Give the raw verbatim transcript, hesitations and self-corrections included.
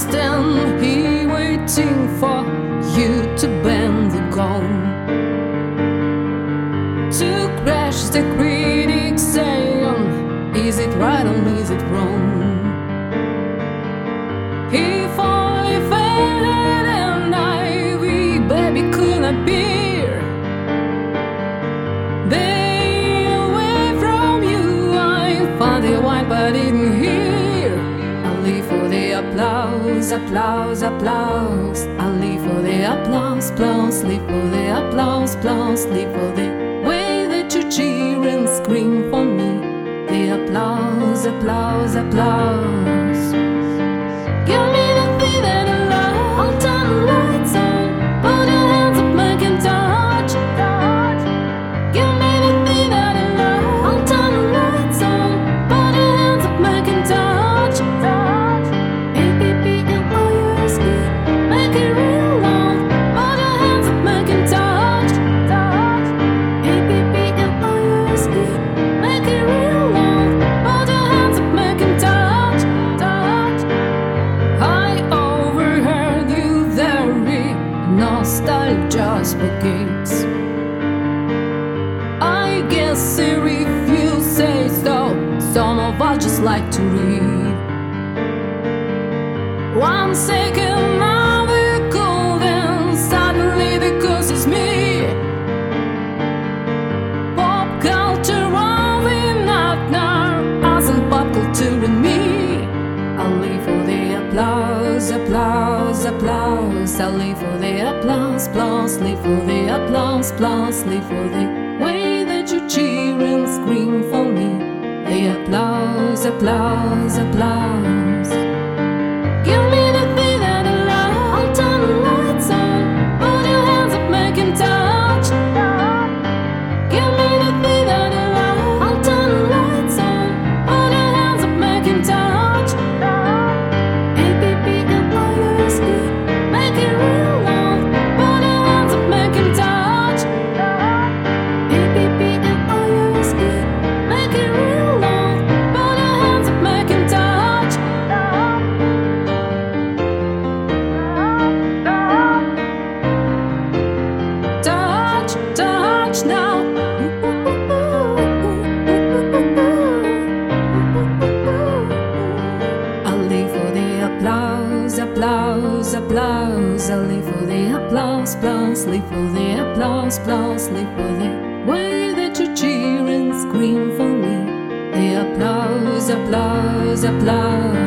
stand here waiting for you to bend the gong, to crash the critics saying, is it right or is it wrong? If only fate and I, we baby could not be here. They away from you, I found the wine but didn't hear. I live for the applause, applause, applause. I live for the applause, applause. Live for the applause, applause. Live for the way that you cheer and scream for me. The applause, applause, applause. Give me the thing that I love. I'll turn the lights on. Put your hands up, make it touch. Give me the thing that I love. I'll turn the lights on. Put your hands up, make it touch. A P P L O U S E, make it real long. Put your hands up, make it touch. A P P L O U S E, make it real long. Put your hands up, make it touch. I overheard you there, nostalgia spaghetti. I guess if you say so, some of us just like to read. One second now we're cool, then suddenly the curse is me. Pop culture rolling up now, us and pop culture and me. I live for the applause, applause, applause. I live for the applause, applause. Live for the applause, applause. Live for the way that you cheer and scream for me. The applause, applause, applause. Give me the thing that I love. I'll turn the lights on. Put your hands up, make it touch. Give me the thing that I love. I'll turn the lights on. Put your hands up, make it touch. A P P L O U S E, make it real long. Put your hands up, make it touch. A P P L O U S E, make it real long. Put your hands up, make it touch. Touch, touch now. I live for the applause, applause, applause. I live for the applause, applause. Live for the applause, applause. Live for the way that you cheer and scream for me. The applause, applause, applause.